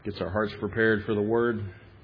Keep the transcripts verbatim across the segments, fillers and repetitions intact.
gets our hearts prepared for the Word.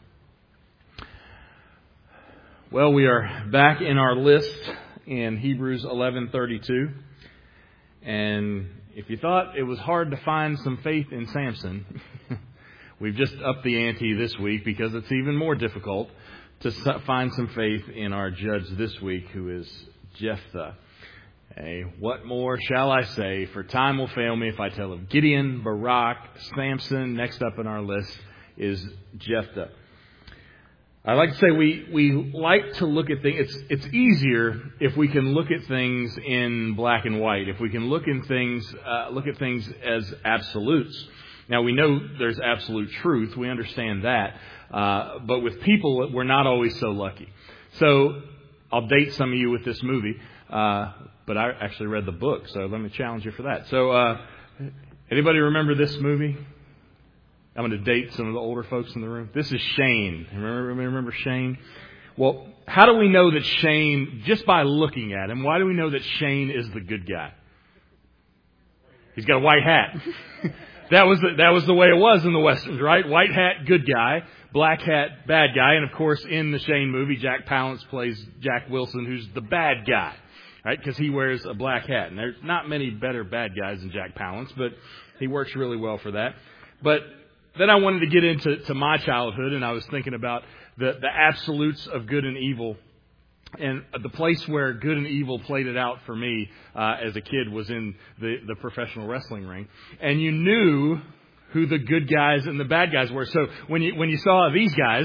Well, we are back in our list in Hebrews eleven thirty-two. And if you thought it was hard to find some faith in Samson, we've just upped the ante this week because it's even more difficult to find some faith in our judge this week, who is Jephthah. Hey, what more shall I say? For time will fail me if I tell of Gideon, Barak, Samson. Next up on our list is Jephthah. I like to say we, we like to look at things. It's, it's easier if we can look at things in black and white. If we can look in things, uh, look at things as absolutes. Now we know there's absolute truth. We understand that. Uh, but with people, we're not always so lucky. So I'll date some of you with this movie. Uh, but I actually read the book, so let me challenge you for that. So, uh, anybody remember this movie? I'm going to date some of the older folks in the room. This is Shane. Remember, remember Shane? Well, how do we know that Shane, just by looking at him, why do we know that Shane is the good guy? He's got a white hat. that was the, that was the way it was in the Westerns, right? White hat, good guy. Black hat, bad guy. And of course, in the Shane movie, Jack Palance plays Jack Wilson, who's the bad guy. Right, because he wears a black hat. And there's not many better bad guys than Jack Palance, but he works really well for that. But then I wanted to get into to my childhood, and I was thinking about the, the absolutes of good and evil. And the place where good and evil played it out for me uh, as a kid was in the, the professional wrestling ring. And you knew who the good guys and the bad guys were. So when you when you saw these guys...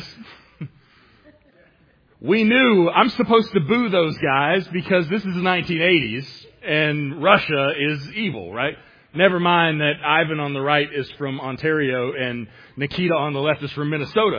We knew I'm supposed to boo those guys because this is the nineteen eighties and Russia is evil, right? Never mind that Ivan on the right is from Ontario and Nikita on the left is from Minnesota.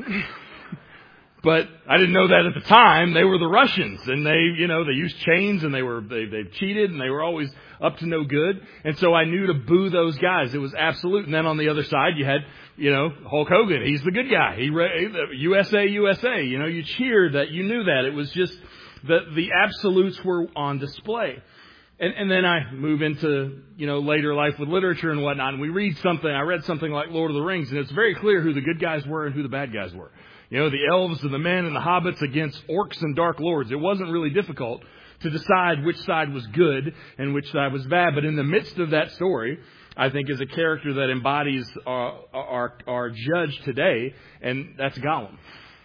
But I didn't know that at the time. They were the Russians, and they, you know, they used chains, and they were they they cheated, and they were always up to no good. And so I knew to boo those guys. It was absolute. And then on the other side, you had, you know, Hulk Hogan. He's the good guy. He U S A, U S A. You know, you cheered that. You knew that. It was just that the absolutes were on display. And, and then I move into, you know, later life with literature and whatnot. And we read something. I read something like Lord of the Rings, and it's very clear who the good guys were and who the bad guys were. You know, the elves and the men and the hobbits against orcs and dark lords. It wasn't really difficult to decide which side was good and which side was bad. But in the midst of that story, I think is a character that embodies our, our, our judge today, and that's Gollum.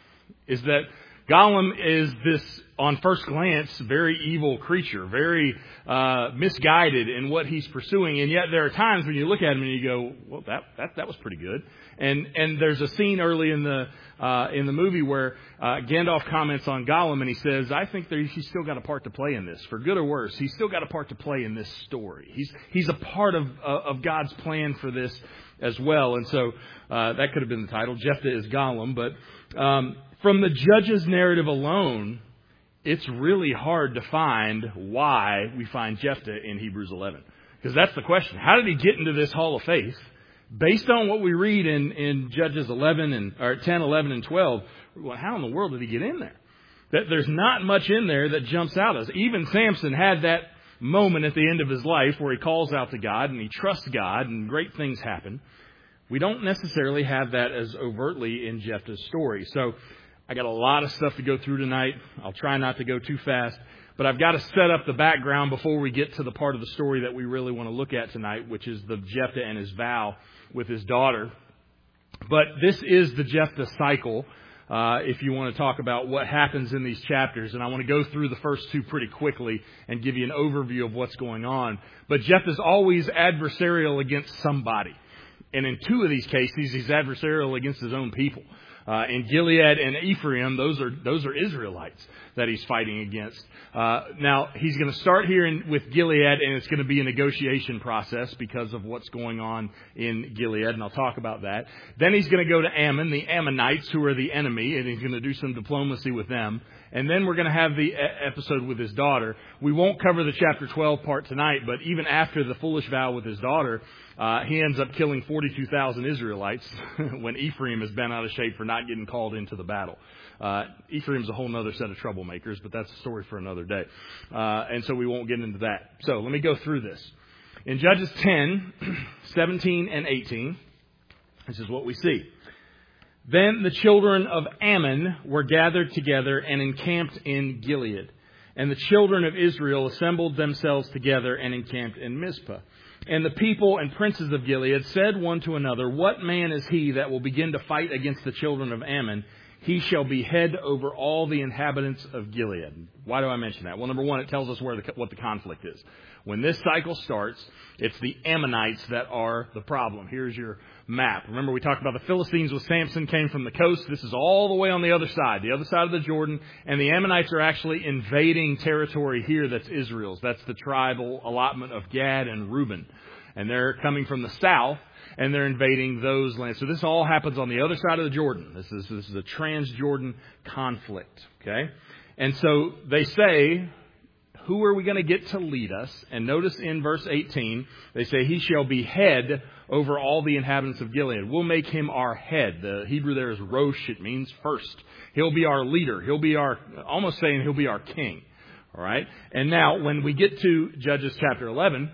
Is that Gollum is this, on first glance, very evil creature, very uh, misguided in what he's pursuing. And yet there are times when you look at him and you go, well, that that, that was pretty good. And and there's a scene early in the uh, in the movie where uh, Gandalf comments on Gollum, and he says, I think that he's still got a part to play in this, for good or worse. He's still got a part to play in this story. He's he's a part of uh, of God's plan for this as well. And so uh, that could have been the title. Jephthah is Gollum. But um, from the judge's narrative alone, it's really hard to find why we find Jephthah in Hebrews eleven. Because that's the question. How did he get into this hall of faith? Based on what we read in, in Judges eleven and or ten, eleven, and twelve, well, how in the world did he get in there? That there's not much in there that jumps out at us. Even Samson had that moment at the end of his life where he calls out to God and he trusts God and great things happen. We don't necessarily have that as overtly in Jephthah's story. So I got a lot of stuff to go through tonight. I'll try not to go too fast. But I've got to set up the background before we get to the part of the story that we really want to look at tonight, which is the Jephthah and his vow with his daughter. But this is the Jephthah cycle, uh, if you want to talk about what happens in these chapters. And I want to go through the first two pretty quickly and give you an overview of what's going on. But Jephthah's always adversarial against somebody. And in two of these cases, he's adversarial against his own people. Uh, in Gilead and Ephraim, those are those are Israelites that he's fighting against. Uh, now, he's going to start here in, with Gilead, and it's going to be a negotiation process because of what's going on in Gilead, and I'll talk about that. Then he's going to go to Ammon, the Ammonites, who are the enemy, and he's going to do some diplomacy with them. And then we're going to have the episode with his daughter. We won't cover the chapter twelve part tonight, but even after the foolish vow with his daughter, uh, he ends up killing forty-two thousand Israelites when Ephraim has been out of shape for not getting called into the battle. Uh, Ephraim's a whole other set of troublemakers, but that's a story for another day. Uh, and so we won't get into that. So let me go through this. In Judges ten, seventeen, and eighteen, This is what we see. Then the children of Ammon were gathered together and encamped in Gilead. And the children of Israel assembled themselves together and encamped in Mizpah. And the people and princes of Gilead said one to another, "What man is he that will begin to fight against the children of Ammon? He shall be head over all the inhabitants of Gilead." Why do I mention that? Well, number one, it tells us where the, what the conflict is. When this cycle starts, it's the Ammonites that are the problem. Here's your map. Remember, we talked about the Philistines with Samson came from the coast. This is all the way on the other side, the other side of the Jordan. And the Ammonites are actually invading territory here that's Israel's. That's the tribal allotment of Gad and Reuben. And they're coming from the south, and they're invading those lands. So this all happens on the other side of the Jordan. This is, this is a Trans-Jordan conflict. Okay? And so they say, who are we going to get to lead us? And notice in verse eighteen, they say, he shall be head over all the inhabitants of Gilead. We'll make him our head. The Hebrew there is rosh. It means first. He'll be our leader. He'll be our, almost saying he'll be our king. All right? And now, when we get to Judges chapter eleven,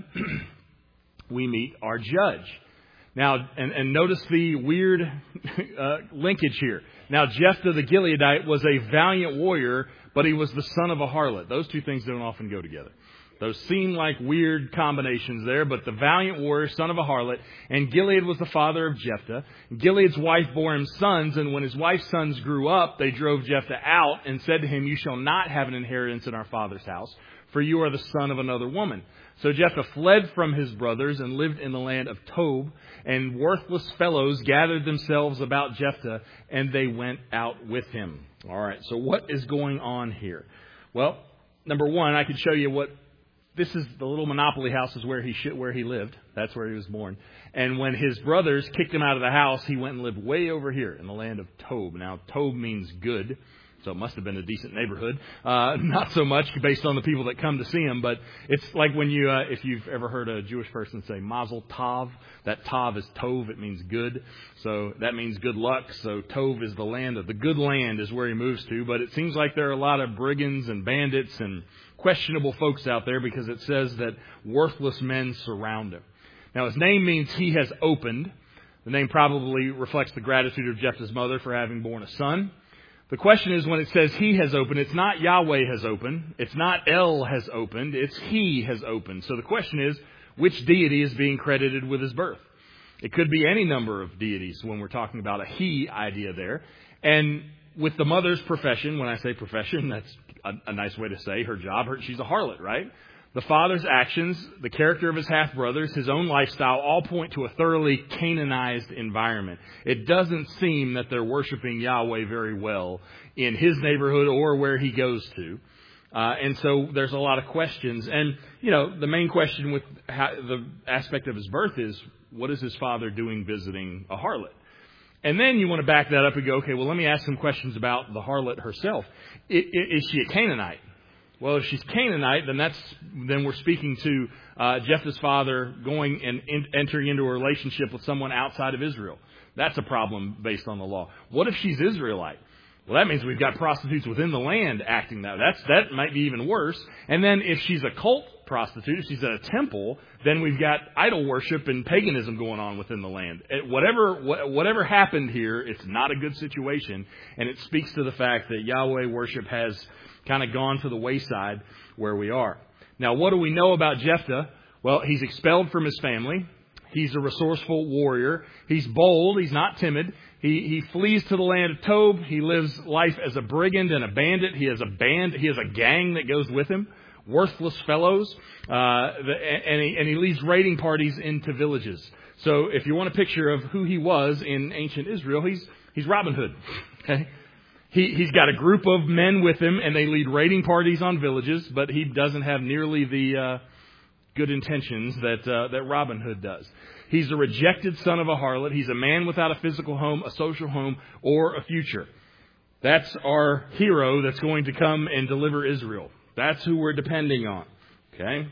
we meet our judge. Now, and, and notice the weird uh, linkage here. Now, Jephthah the Gileadite was a valiant warrior, but he was the son of a harlot. Those two things don't often go together. Those seem like weird combinations there, but the valiant warrior, son of a harlot, and Gilead was the father of Jephthah. Gilead's wife bore him sons, and when his wife's sons grew up, they drove Jephthah out and said to him, "You shall not have an inheritance in our father's house, for you are the son of another woman." So Jephthah fled from his brothers and lived in the land of Tob, and worthless fellows gathered themselves about Jephthah, and they went out with him. All right, so what is going on here? Well, number one, I could show you what this is. The little monopoly house is where he sh- where he lived. That's where he was born. And when his brothers kicked him out of the house, he went and lived way over here in the land of Tob. Now, Tob means good. So it must have been a decent neighborhood. Uh, not so much based on the people that come to see him, but it's like when you, uh, if you've ever heard a Jewish person say Mazel Tov, that Tov is Tov, it means good. So that means good luck. So Tov is the land of the good land is where he moves to. But it seems like there are a lot of brigands and bandits and questionable folks out there because it says that worthless men surround him. Now his name means he has opened. The name probably reflects the gratitude of Jephthah's mother for having born a son. The question is, when it says he has opened, it's not Yahweh has opened. It's not El has opened. It's he has opened. So the question is, which deity is being credited with his birth? It could be any number of deities when we're talking about a he idea there. And with the mother's profession, when I say profession, that's a, a nice way to say her job. Her, she's a harlot, right? The father's actions, the character of his half-brothers, his own lifestyle, all point to a thoroughly Canaanized environment. It doesn't seem that they're worshiping Yahweh very well in his neighborhood or where he goes to. Uh, and so there's a lot of questions. And, you know, the main question with how, the aspect of his birth is, what is his father doing visiting a harlot? And then you want to back that up and go, okay, well, let me ask some questions about the harlot herself. Is, is she a Canaanite? Well, if she's Canaanite, then that's then we're speaking to uh, Jephthah's father going and in, entering into a relationship with someone outside of Israel. That's a problem based on the law. What if she's Israelite? Well, that means we've got prostitutes within the land acting that. That's that might be even worse. And then if she's a cult prostitute, if she's at a temple, then we've got idol worship and paganism going on within the land. It, whatever wh- whatever happened here, it's not a good situation, and it speaks to the fact that Yahweh worship has kind of gone to the wayside where we are. Now, what do we know about Jephthah? Well, he's expelled from his family. He's a resourceful warrior. He's bold. He's not timid. He he flees to the land of Tob. He lives life as a brigand and a bandit. He has a band. He has a gang that goes with him. Worthless fellows. Uh, and, he, and he leads raiding parties into villages. So if you want a picture of who he was in ancient Israel, he's he's Robin Hood. Okay. He, he's got a group of men with him, and they lead raiding parties on villages, but he doesn't have nearly the uh, good intentions that uh, that Robin Hood does. He's a rejected son of a harlot. He's a man without a physical home, a social home, or a future. That's our hero that's going to come and deliver Israel. That's who we're depending on. Okay?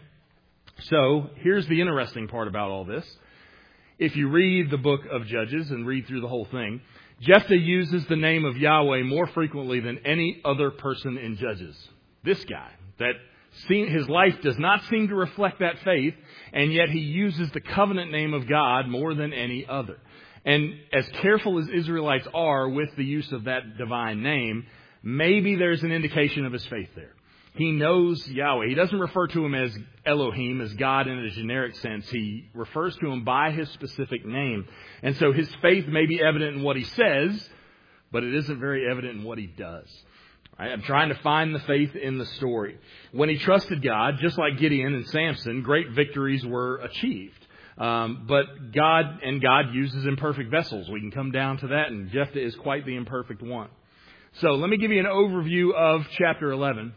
So here's the interesting part about all this. If you read the book of Judges and read through the whole thing, Jephthah uses the name of Yahweh more frequently than any other person in Judges. This guy, that seem, his life does not seem to reflect that faith, and yet he uses the covenant name of God more than any other. And as careful as Israelites are with the use of that divine name, maybe there's an indication of his faith there. He knows Yahweh. He doesn't refer to him as Elohim, as God in a generic sense. He refers to him by his specific name. And so his faith may be evident in what he says, but it isn't very evident in what he does. Right? I'm trying to find the faith in the story. When he trusted God, just like Gideon and Samson, great victories were achieved. Um, but God and God uses imperfect vessels. We can come down to that, and Jephthah is quite the imperfect one. So let me give you an overview of chapter eleven.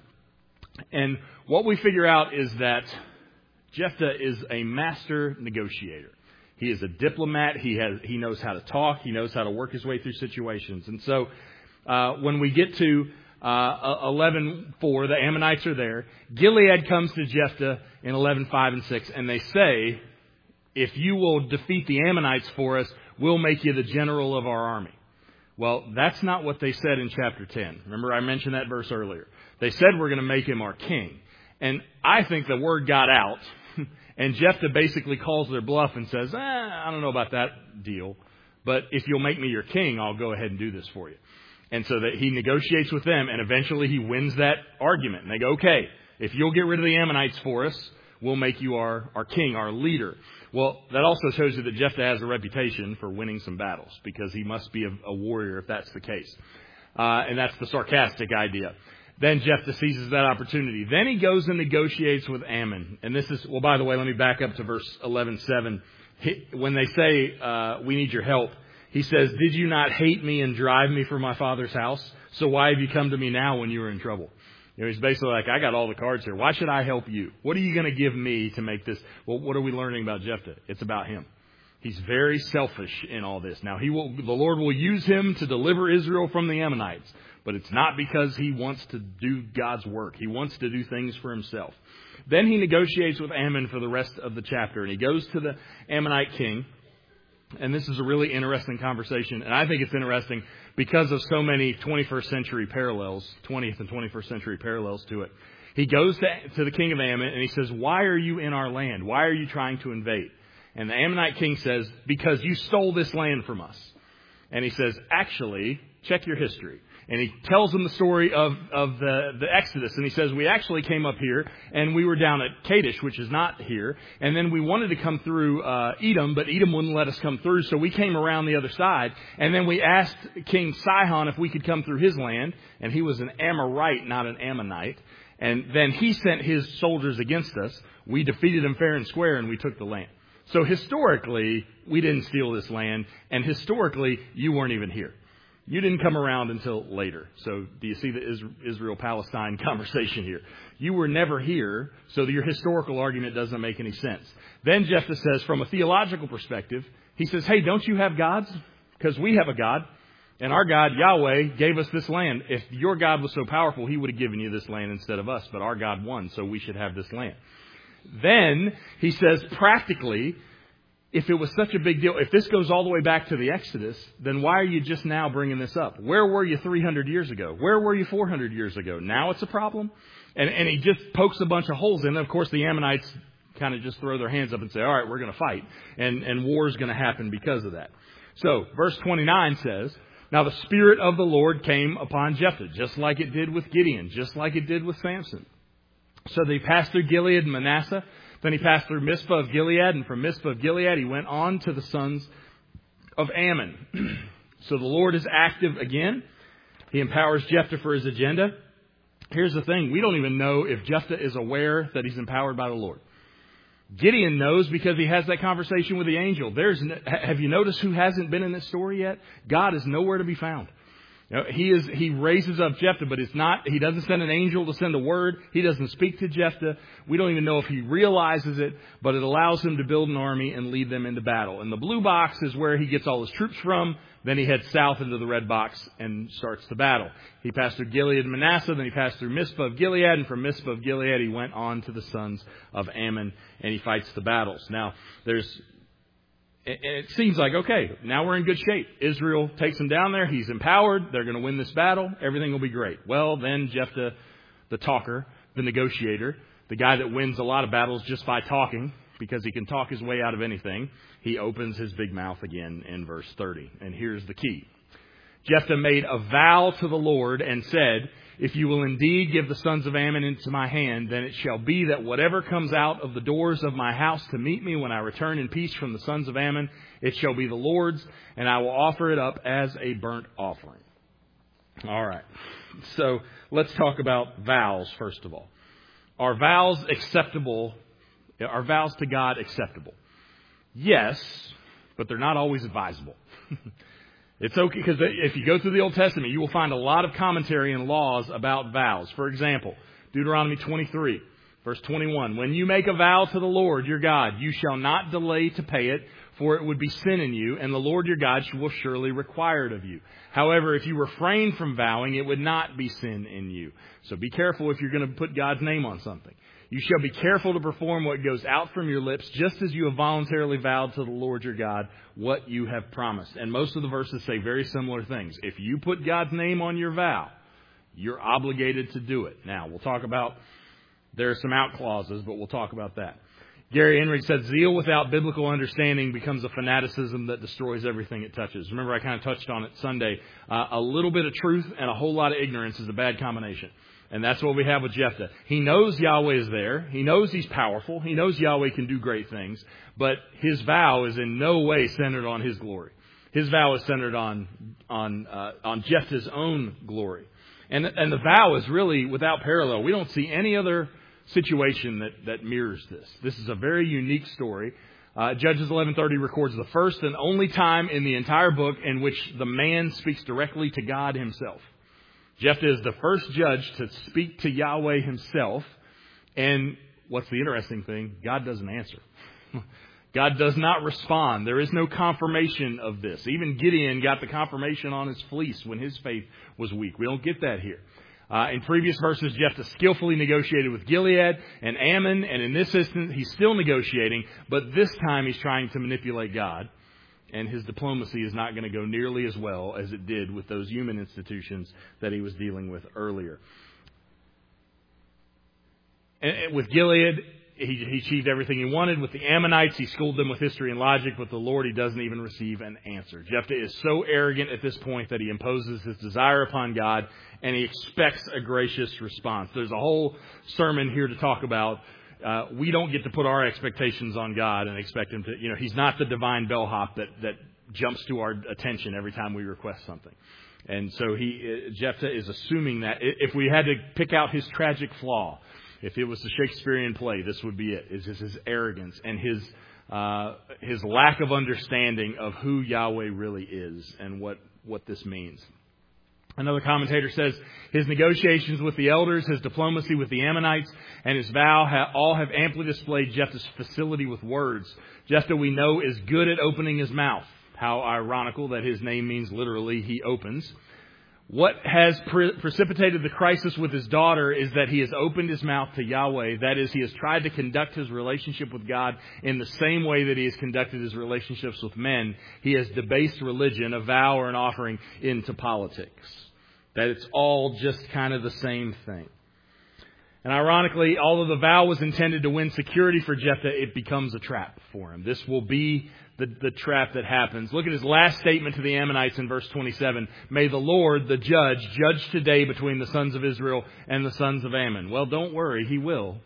And what we figure out is that Jephthah is a master negotiator. He is a diplomat. He has he knows how to talk. He knows how to work his way through situations. And so uh, when we get to uh, eleven four, the Ammonites are there. Gilead comes to Jephthah in eleven five and six, and they say, if you will defeat the Ammonites for us, we'll make you the general of our army. Well, that's not what they said in chapter ten. Remember, I mentioned that verse earlier. They said we're going to make him our king. And I think the word got out, and Jephthah basically calls their bluff and says, eh, I don't know about that deal, but if you'll make me your king, I'll go ahead and do this for you. And so that he negotiates with them, and eventually he wins that argument. And they go, okay, if you'll get rid of the Ammonites for us, we'll make you our, our king, our leader. Well, that also shows you that Jephthah has a reputation for winning some battles, because he must be a, a warrior if that's the case. Uh, and that's the sarcastic idea. Then Jephthah seizes that opportunity. Then he goes and negotiates with Ammon. And this is, well, by the way, let me back up to verse eleven seven. When they say, uh, we need your help, he says, did you not hate me and drive me from my father's house? So why have you come to me now when you were in trouble? You know, he's basically like, I got all the cards here. Why should I help you? What are you going to give me to make this? Well, what are we learning about Jephthah? It's about him. He's very selfish in all this. Now, he will, the Lord will use him to deliver Israel from the Ammonites, but it's not because he wants to do God's work. He wants to do things for himself. Then he negotiates with Ammon for the rest of the chapter, and he goes to the Ammonite king. And this is a really interesting conversation, and I think it's interesting because of so many twenty-first century parallels, twentieth and twenty-first century parallels to it. He goes to, to the king of Ammon, and he says, why are you in our land? Why are you trying to invade? And the Ammonite king says, because you stole this land from us. And he says, actually, check your history. And he tells them the story of, of the, the Exodus. And he says, we actually came up here and we were down at Kadesh, which is not here. And then we wanted to come through uh, Edom, but Edom wouldn't let us come through. So we came around the other side. And then we asked King Sihon if we could come through his land. And he was an Amorite, not an Ammonite. And then he sent his soldiers against us. We defeated him fair and square, and we took the land. So historically, we didn't steal this land. And historically, you weren't even here. You didn't come around until later. So do you see the Israel-Palestine conversation here? You were never here, so your historical argument doesn't make any sense. Then Jephthah says, from a theological perspective, he says, hey, don't you have gods? Because we have a God. And our God, Yahweh, gave us this land. If your God was so powerful, he would have given you this land instead of us. But our God won, so we should have this land. Then he says, practically, if it was such a big deal, if this goes all the way back to the Exodus, then why are you just now bringing this up? Where were you three hundred years ago? Where were you four hundred years ago? Now it's a problem? And, and he just pokes a bunch of holes in. And of course, the Ammonites kind of just throw their hands up and say, all right, we're going to fight. And, and war is going to happen because of that. So verse twenty-nine says, now the Spirit of the Lord came upon Jephthah, just like it did with Gideon, just like it did with Samson. So they passed through Gilead and Manasseh. Then he passed through Mizpah of Gilead, and from Mizpah of Gilead he went on to the sons of Ammon. So the Lord is active again. He empowers Jephthah for his agenda. Here's the thing. We don't even know if Jephthah is aware that he's empowered by the Lord. Gideon knows because he has that conversation with the angel. There's, have you noticed who hasn't been in this story yet? God is nowhere to be found. You know, he is, he raises up Jephthah, but it's not, he doesn't send an angel to send a word. He doesn't speak to Jephthah. We don't even know if he realizes it, but it allows him to build an army and lead them into battle. And the blue box is where he gets all his troops from. Then he heads south into the red box and starts the battle. He passed through Gilead and Manasseh, then he passed through Mizpah of Gilead, and from Mizpah of Gilead he went on to the sons of Ammon, and he fights the battles. Now, there's, it seems like, okay, now we're in good shape. Israel takes him down there. He's empowered. They're going to win this battle. Everything will be great. Well, then Jephthah, the talker, the negotiator, the guy that wins a lot of battles just by talking, because he can talk his way out of anything, he opens his big mouth again in verse thirty. And here's the key. Jephthah made a vow to the Lord and said, if you will indeed give the sons of Ammon into my hand, then it shall be that whatever comes out of the doors of my house to meet me when I return in peace from the sons of Ammon, it shall be the Lord's, and I will offer it up as a burnt offering. All right. So let's talk about vows, first of all. Are vows acceptable? Are vows to God acceptable? Yes, but they're not always advisable. It's okay, because if you go through the Old Testament, you will find a lot of commentary and laws about vows. For example, Deuteronomy twenty-three, verse twenty-one. When you make a vow to the Lord your God, you shall not delay to pay it, for it would be sin in you, and the Lord your God will surely require it of you. However, if you refrain from vowing, it would not be sin in you. So be careful if you're going to put God's name on something. You shall be careful to perform what goes out from your lips, just as you have voluntarily vowed to the Lord your God what you have promised. And most of the verses say very similar things. If you put God's name on your vow, you're obligated to do it. Now, we'll talk about, there are some out clauses, but we'll talk about that. Gary Enright said, zeal without biblical understanding becomes a fanaticism that destroys everything it touches. Remember, I kind of touched on it Sunday. Uh, a little bit of truth and a whole lot of ignorance is a bad combination. And that's what we have with Jephthah. He knows Yahweh is there. He knows he's powerful. He knows Yahweh can do great things. But his vow is in no way centered on his glory. His vow is centered on on uh, on Jephthah's own glory. And, and the vow is really without parallel. We don't see any other situation that, that mirrors this. This is a very unique story. Uh, Judges eleven thirty records the first and only time in the entire book in which the man speaks directly to God himself. Jephthah is the first judge to speak to Yahweh himself. And what's the interesting thing? God doesn't answer. God does not respond. There is no confirmation of this. Even Gideon got the confirmation on his fleece when his faith was weak. We don't get that here. Uh, in previous verses, Jephthah skillfully negotiated with Gilead and Ammon. And in this instance, he's still negotiating. But this time he's trying to manipulate God. And his diplomacy is not going to go nearly as well as it did with those human institutions that he was dealing with earlier. And with Gilead, he, he achieved everything he wanted. With the Ammonites, he schooled them with history and logic. With the Lord, he doesn't even receive an answer. Jephthah is so arrogant at this point that he imposes his desire upon God, and he expects a gracious response. There's a whole sermon here to talk about. Uh, we don't get to put our expectations on God and expect him to, you know, he's not the divine bellhop that, that jumps to our attention every time we request something. And so he, uh, Jephthah is assuming that if we had to pick out his tragic flaw, if it was a Shakespearean play, this would be it. It's just his arrogance and his, uh, his lack of understanding of who Yahweh really is and what, what this means. Another commentator says his negotiations with the elders, his diplomacy with the Ammonites, and his vow ha- all have amply displayed Jephthah's facility with words. Jephthah, we know, is good at opening his mouth. How ironical that his name means literally he opens. What has pre- precipitated the crisis with his daughter is that he has opened his mouth to Yahweh. That is, he has tried to conduct his relationship with God in the same way that he has conducted his relationships with men. He has debased religion, a vow or an offering, into politics. That it's all just kind of the same thing. And ironically, although the vow was intended to win security for Jephthah, it becomes a trap for him. This will be the, the trap that happens. Look at his last statement to the Ammonites in verse twenty-seven. May the Lord, the judge, judge today between the sons of Israel and the sons of Ammon. Well, don't worry, he will.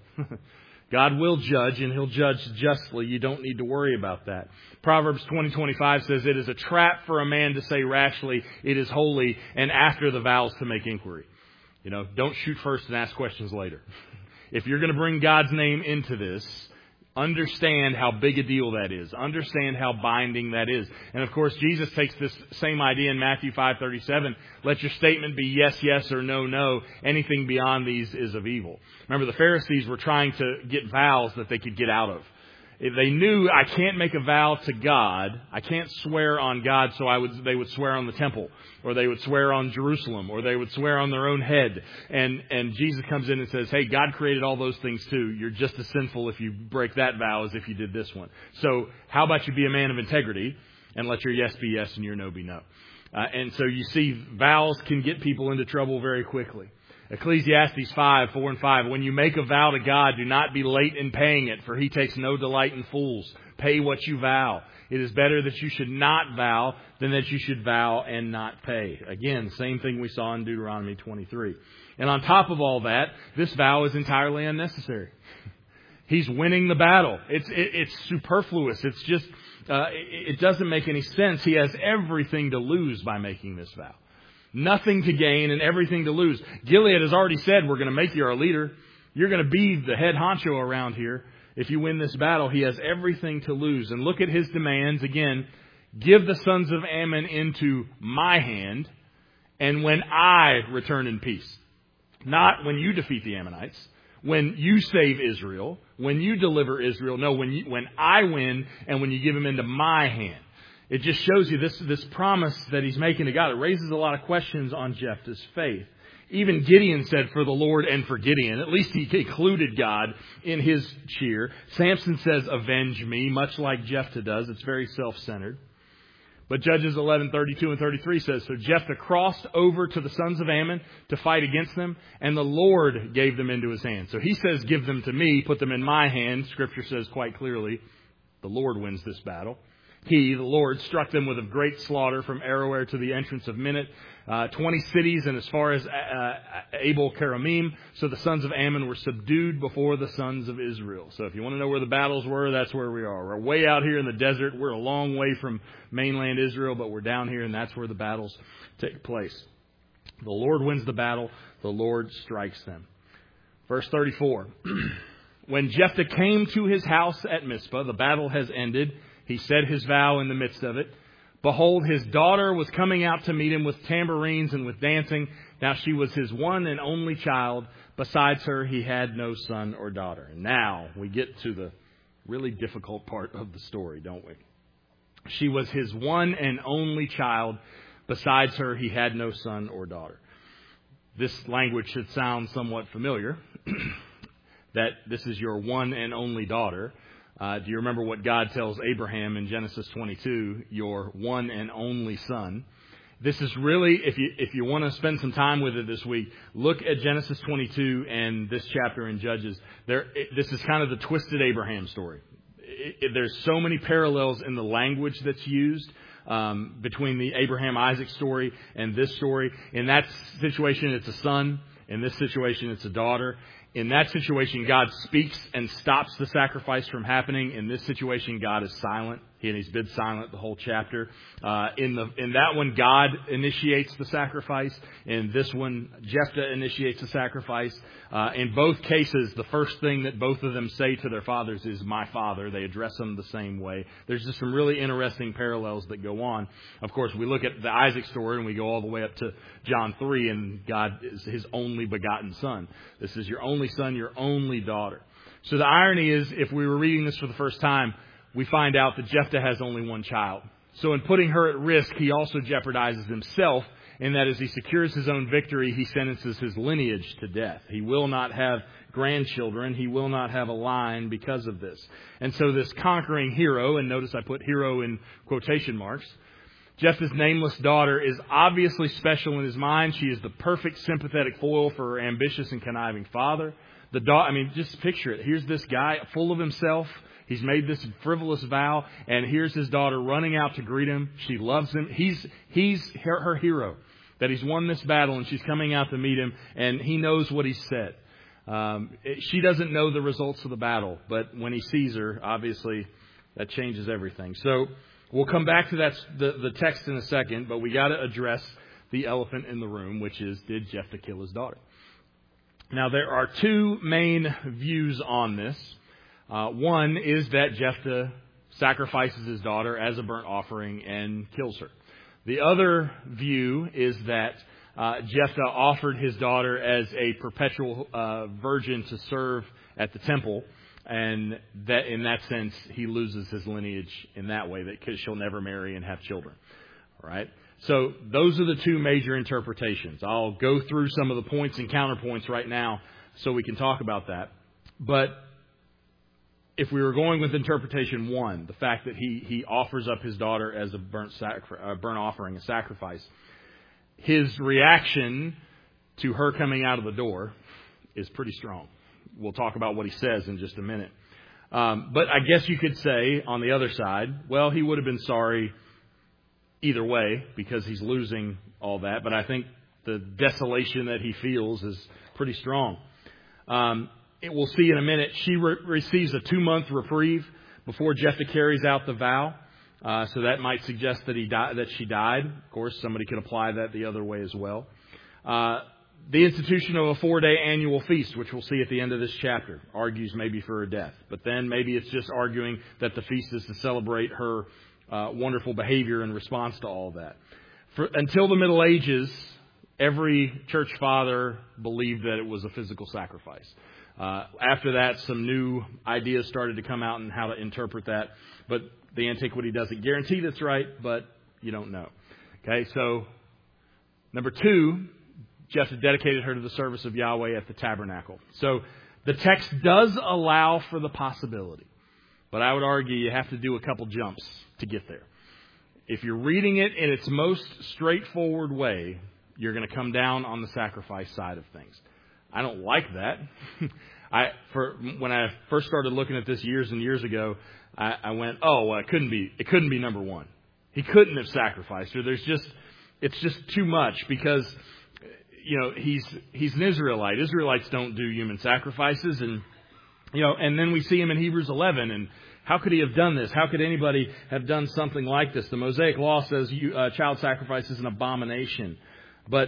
God will judge, and he'll judge justly. You don't need to worry about that. Proverbs twenty twenty-five says, it is a trap for a man to say rashly, it is holy, and after the vows to make inquiry. You know, don't shoot first and ask questions later. If you're going to bring God's name into this, understand how big a deal that is. Understand how binding that is. And of course, Jesus takes this same idea in Matthew five thirty-seven. Let your statement be yes, yes, or no, no. Anything beyond these is of evil. Remember, the Pharisees were trying to get vows that they could get out of. If they knew I can't make a vow to God, I can't swear on God, so I would they would swear on the temple, or they would swear on Jerusalem, or they would swear on their own head. And and Jesus comes in and says, hey, God created all those things too. You're just as sinful if you break that vow as if you did this one. So how about you be a man of integrity and let your yes be yes and your no be no. Uh, and so you see, vows can get people into trouble very quickly. Ecclesiastes five, four and five, when you make a vow to God, do not be late in paying it, for he takes no delight in fools. Pay what you vow. It is better that you should not vow than that you should vow and not pay. Again, same thing we saw in Deuteronomy twenty-three. And on top of all that, this vow is entirely unnecessary. He's winning the battle. It's it, it's superfluous. It's just, uh, it, it doesn't make any sense. He has everything to lose by making this vow. Nothing to gain and everything to lose. Gilead has already said, we're going to make you our leader. You're going to be the head honcho around here. If you win this battle, he has everything to lose. And look at his demands again. Give the sons of Ammon into my hand, and when I return in peace. Not when you defeat the Ammonites, when you save Israel, when you deliver Israel. No, when you, when I win and when you give him into my hand. It just shows you this, this promise that he's making to God. It raises a lot of questions on Jephthah's faith. Even Gideon said, for the Lord and for Gideon. At least he included God in his cheer. Samson says, avenge me, much like Jephthah does. It's very self-centered. But Judges eleven, thirty-two and thirty-three says, so Jephthah crossed over to the sons of Ammon to fight against them, and the Lord gave them into his hand. So he says, give them to me, put them in my hand. Scripture says quite clearly, the Lord wins this battle. He, the Lord, struck them with a great slaughter from Aroer to the entrance of Minnit, uh, twenty cities and as far as uh, Abel Keramim. So the sons of Ammon were subdued before the sons of Israel. So if you want to know where the battles were, that's where we are. We're way out here in the desert. We're a long way from mainland Israel, but we're down here, and that's where the battles take place. The Lord wins the battle. The Lord strikes them. Verse thirty-four. When Jephthah came to his house at Mizpah, the battle has ended. He said his vow in the midst of it. Behold, his daughter was coming out to meet him with tambourines and with dancing. Now she was his one and only child. Besides her, he had no son or daughter. And now we get to the really difficult part of the story, don't we? She was his one and only child. Besides her, he had no son or daughter. This language should sound somewhat familiar. That this is your one and only daughter. Uh, do you remember what God tells Abraham in Genesis twenty-two? Your one and only son. This is really, if you if you want to spend some time with it this week, look at Genesis twenty-two and this chapter in Judges. There, it, this is kind of the twisted Abraham story. It, it, there's so many parallels in the language that's used um, between the Abraham-Isaac story and this story. In that situation, it's a son. In this situation, it's a daughter. In that situation, God speaks and stops the sacrifice from happening. In this situation, God is silent. He, and he's been silent the whole chapter. Uh, in the in that one, God initiates the sacrifice. In this one, Jephthah initiates the sacrifice. Uh, in both cases, the first thing that both of them say to their fathers is, my father. They address them the same way. There's just some really interesting parallels that go on. Of course, we look at the Isaac story and we go all the way up to John three, and God is his only begotten son. This is your only son, your only daughter. So the irony is, if we were reading this for the first time, we find out that Jephthah has only one child. So in putting her at risk, he also jeopardizes himself, in that as he secures his own victory, he sentences his lineage to death. He will not have grandchildren. He will not have a line because of this. And so this conquering hero, and notice I put hero in quotation marks, Jephthah's nameless daughter is obviously special in his mind. She is the perfect sympathetic foil for her ambitious and conniving father. The da- I mean, just picture it. Here's this guy full of himself. He's made this frivolous vow, and here's his daughter running out to greet him. She loves him. He's he's her, her hero, that he's won this battle, and she's coming out to meet him, and he knows what he said. Um, it, she doesn't know the results of the battle, but when he sees her, obviously, that changes everything. So we'll come back to that the, the text in a second, but we got to address the elephant in the room, which is, did Jephthah kill his daughter? Now, there are two main views on this. Uh, one is that Jephthah sacrifices his daughter as a burnt offering and kills her. The other view is that uh, Jephthah offered his daughter as a perpetual uh, virgin to serve at the temple, and that in that sense he loses his lineage in that way, that she'll never marry and have children. All right. So those are the two major interpretations. I'll go through some of the points and counterpoints right now so we can talk about that. But if we were going with interpretation one, the fact that he, he offers up his daughter as a burnt, sacri- uh, burnt offering, a sacrifice, his reaction to her coming out of the door is pretty strong. We'll talk about what he says in just a minute. Um, but I guess you could say on the other side, well, he would have been sorry either way because he's losing all that. But I think the desolation that he feels is pretty strong. Um, it, we'll see in a minute. She re- receives a two-month reprieve before Jephthah carries out the vow. Uh, so that might suggest that he di- that she died. Of course, somebody could apply that the other way as well. Uh, the institution of a four-day annual feast, which we'll see at the end of this chapter, argues maybe for her death. But then maybe it's just arguing that the feast is to celebrate her uh, wonderful behavior in response to all that. For, until the Middle Ages, every church father believed that it was a physical sacrifice. Uh, after that, some new ideas started to come out on how to interpret that. But the antiquity doesn't guarantee that's right, but you don't know. Okay, so number two, Jephthah dedicated her to the service of Yahweh at the tabernacle. So the text does allow for the possibility, but I would argue you have to do a couple jumps to get there. If you're reading it in its most straightforward way, you're going to come down on the sacrifice side of things. I don't like that. I for when I first started looking at this years and years ago, I, I went, oh, well, it couldn't be. It couldn't be number one. He couldn't have sacrificed her. There's just, it's just too much because, you know, he's he's an Israelite. Israelites don't do human sacrifices, and you know, and then we see him in Hebrews eleven. And how could he have done this? How could anybody have done something like this? The Mosaic Law says you, uh, child sacrifice is an abomination, but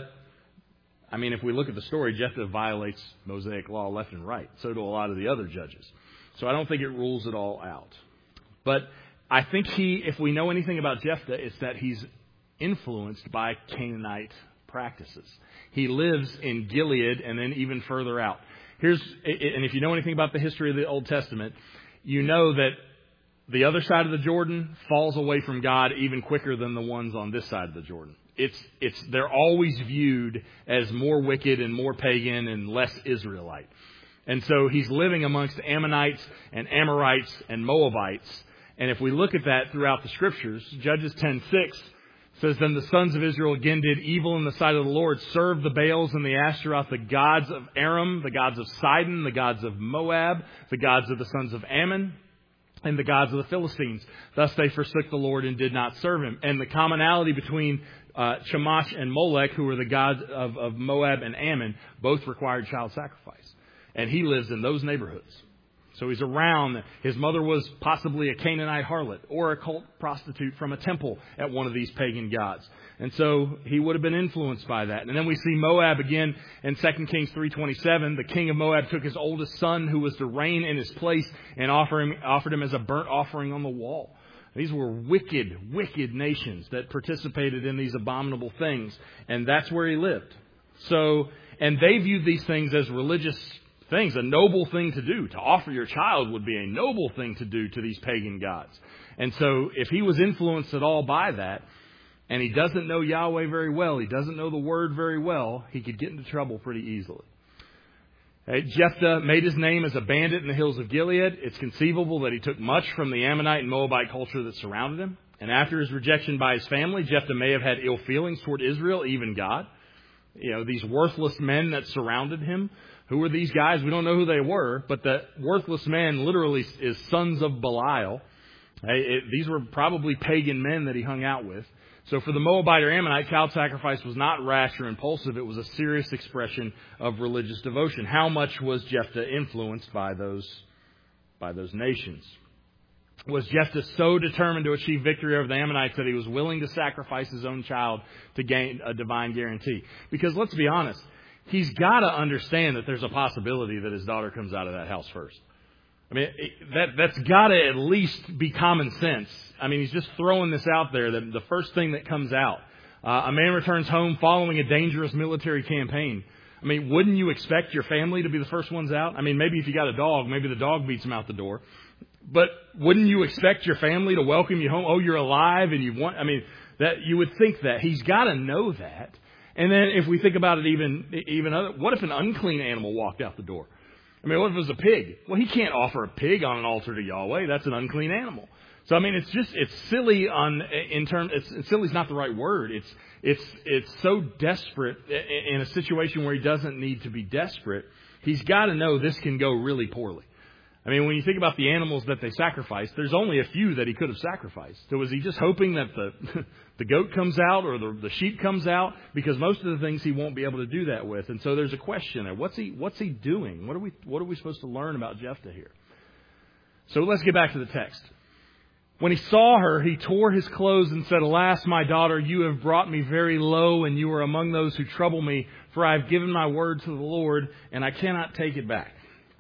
I mean, if we look at the story, Jephthah violates Mosaic law left and right. So do a lot of the other judges. So I don't think it rules it all out. But I think he, if we know anything about Jephthah, it's that he's influenced by Canaanite practices. He lives in Gilead and then even further out. Here's, and if you know anything about the history of the Old Testament, you know that the other side of the Jordan falls away from God even quicker than the ones on this side of the Jordan. It's, it's, they're always viewed as more wicked and more pagan and less Israelite. And so he's living amongst Ammonites and Amorites and Moabites. And if we look at that throughout the scriptures, Judges ten six says, then the sons of Israel again did evil in the sight of the Lord, served the Baals and the Ashtaroth, the gods of Aram, the gods of Sidon, the gods of Moab, the gods of the sons of Ammon, and the gods of the Philistines. Thus they forsook the Lord and did not serve him. And the commonality between uh, Chemosh and Molech, who were the gods of, of Moab and Ammon, both required child sacrifice. And he lives in those neighborhoods. So he's around. His mother was possibly a Canaanite harlot or a cult prostitute from a temple at one of these pagan gods. And so he would have been influenced by that. And then we see Moab again in Second Kings three twenty-seven. The king of Moab took his oldest son who was to reign in his place and offer him, offered him as a burnt offering on the wall. These were wicked, wicked nations that participated in these abominable things. And that's where he lived. So, and they viewed these things as religious things, a noble thing to do. To offer your child would be a noble thing to do to these pagan gods. And so if he was influenced at all by that, and he doesn't know Yahweh very well, he doesn't know the word very well, he could get into trouble pretty easily. Okay, Jephthah made his name as a bandit in the hills of Gilead. It's conceivable that he took much from the Ammonite and Moabite culture that surrounded him. And after his rejection by his family, Jephthah may have had ill feelings toward Israel, even God. You know, these worthless men that surrounded him. Who were these guys? We don't know who they were, but the worthless man literally is sons of Belial. Hey, it, these were probably pagan men that he hung out with. So for the Moabite or Ammonite, child sacrifice was not rash or impulsive. It was a serious expression of religious devotion. How much was Jephthah influenced by those, by those nations? Was Jephthah so determined to achieve victory over the Ammonites that he was willing to sacrifice his own child to gain a divine guarantee? Because let's be honest, he's got to understand that there's a possibility that his daughter comes out of that house first. I mean, that, that's got to at least be common sense. I mean, he's just throwing this out there, that the first thing that comes out. Uh, a man returns home following a dangerous military campaign. I mean, wouldn't you expect your family to be the first ones out? I mean, maybe if you got a dog, maybe the dog beats him out the door. But wouldn't you expect your family to welcome you home? Oh, you're alive and you want, I mean, that you would think that. He's got to know that. And then if we think about it even, even other, what if an unclean animal walked out the door? I mean, what if it was a pig? Well, he can't offer a pig on an altar to Yahweh. That's an unclean animal. So I mean, it's just it's silly on in terms. It's, silly is not the right word. It's it's it's so desperate in a situation where he doesn't need to be desperate. He's got to know this can go really poorly. I mean, when you think about the animals that they sacrificed, there's only a few that he could have sacrificed. So was he just hoping that the the goat comes out or the, the sheep comes out? Because most of the things he won't be able to do that with. And so there's a question there. What's he what's he doing? What are we what are we supposed to learn about Jephthah here? So let's get back to the text. When he saw her, he tore his clothes and said, "Alas, my daughter, you have brought me very low, and you are among those who trouble me. For I have given my word to the Lord, and I cannot take it back."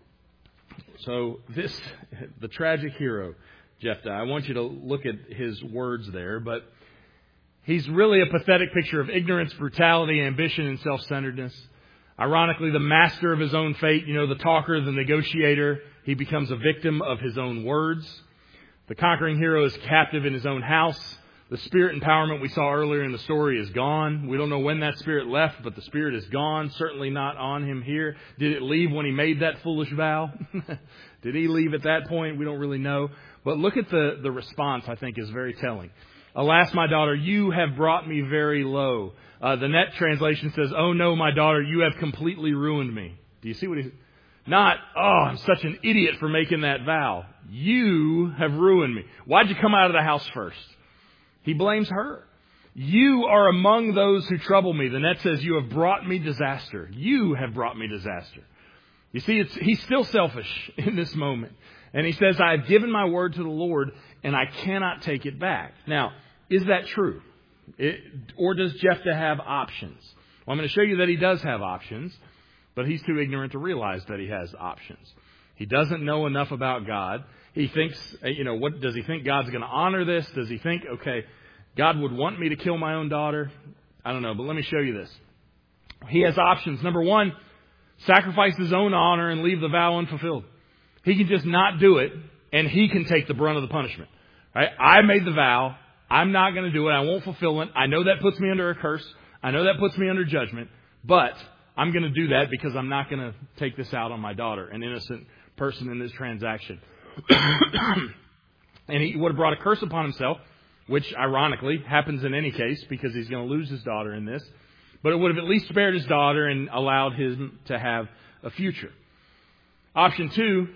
So this, the tragic hero, Jephthah, I want you to look at his words there, but he's really a pathetic picture of ignorance, brutality, ambition, and self-centeredness. Ironically, the master of his own fate, you know, the talker, the negotiator, he becomes a victim of his own words. The conquering hero is captive in his own house. The spirit empowerment we saw earlier in the story is gone. We don't know when that spirit left, but the spirit is gone. Certainly not on him here. Did it leave when he made that foolish vow? Did he leave at that point? We don't really know. But look at the, the response, I think, is very telling. "Alas, my daughter, you have brought me very low." Uh, the Net translation says, "Oh no, my daughter, you have completely ruined me." Do you see what he's... Not, "Oh, I'm such an idiot for making that vow." You have ruined me. Why'd you come out of the house first? He blames her. "You are among those who trouble me." The Net says, "You have brought me disaster." You have brought me disaster. You see, it's, he's still selfish in this moment. And he says, "I have given my word to the Lord, and I cannot take it back." Now, is that true? It, or does Jephthah have options? Well, I'm going to show you that he does have options, but he's too ignorant to realize that he has options. He doesn't know enough about God. He thinks, you know, what does he think God's going to honor this? Does he think, okay, God would want me to kill my own daughter? I don't know, but let me show you this. He has options. Number one, sacrifice his own honor and leave the vow unfulfilled. He can just not do it, and he can take the brunt of the punishment. Right? I made the vow. I'm not going to do it. I won't fulfill it. I know that puts me under a curse. I know that puts me under judgment, but I'm going to do that because I'm not going to take this out on my daughter, an innocent person in this transaction. And he would have brought a curse upon himself, which ironically happens in any case because he's going to lose his daughter in this. But it would have at least spared his daughter and allowed him to have a future. Option two,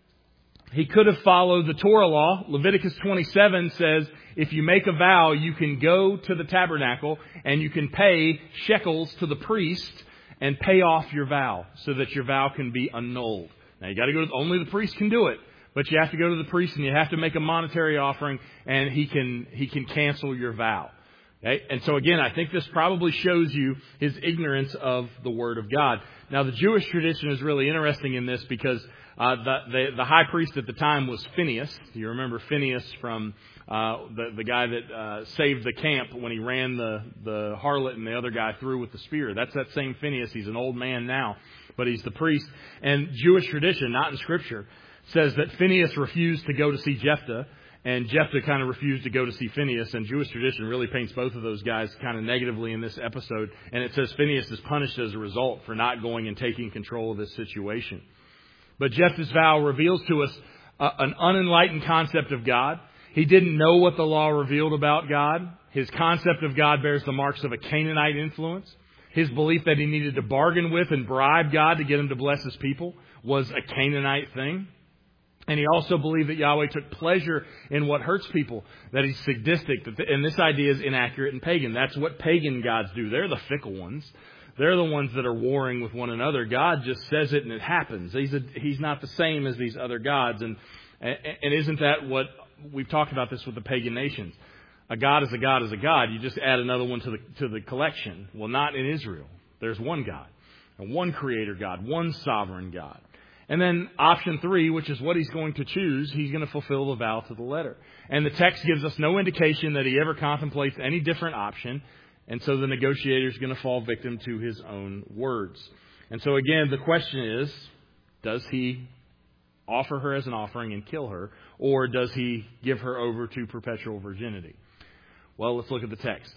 he could have followed the Torah law. Leviticus twenty-seven says, if you make a vow, you can go to the tabernacle and you can pay shekels to the priest and pay off your vow so that your vow can be annulled. Now, you got to go to, only the priest can do it, but you have to go to the priest and you have to make a monetary offering, and he can he can cancel your vow. Okay? And so again, I think this probably shows you his ignorance of the Word of God. Now, the Jewish tradition is really interesting in this because uh, the, the the high priest at the time was Phinehas. You remember Phinehas from uh, the the guy that uh, saved the camp when he ran the the harlot and the other guy through with the spear. That's that same Phinehas. He's an old man now, but he's the priest. And Jewish tradition, not in Scripture, says that Phinehas refused to go to see Jephthah, and Jephthah kind of refused to go to see Phinehas. And Jewish tradition really paints both of those guys kind of negatively in this episode. And it says Phinehas is punished as a result for not going and taking control of this situation. But Jephthah's vow reveals to us uh, an unenlightened concept of God. He didn't know what the law revealed about God. His concept of God bears the marks of a Canaanite influence. His belief that he needed to bargain with and bribe God to get him to bless his people was a Canaanite thing. And he also believed that Yahweh took pleasure in what hurts people, that he's sadistic. And this idea is inaccurate and pagan. That's what pagan gods do. They're the fickle ones. They're the ones that are warring with one another. God just says it and it happens. He's a, he's not the same as these other gods. And, and isn't that what we've talked about this with the pagan nations? A god is a god is a god. You just add another one to the to the collection. Well, not in Israel. There's one God, and one creator God, one sovereign God. And then option three, which is what he's going to choose, he's going to fulfill the vow to the letter. And the text gives us no indication that he ever contemplates any different option. And so the negotiator is going to fall victim to his own words. And so again, the question is, does he offer her as an offering and kill her, or does he give her over to perpetual virginity? Well, let's look at the text.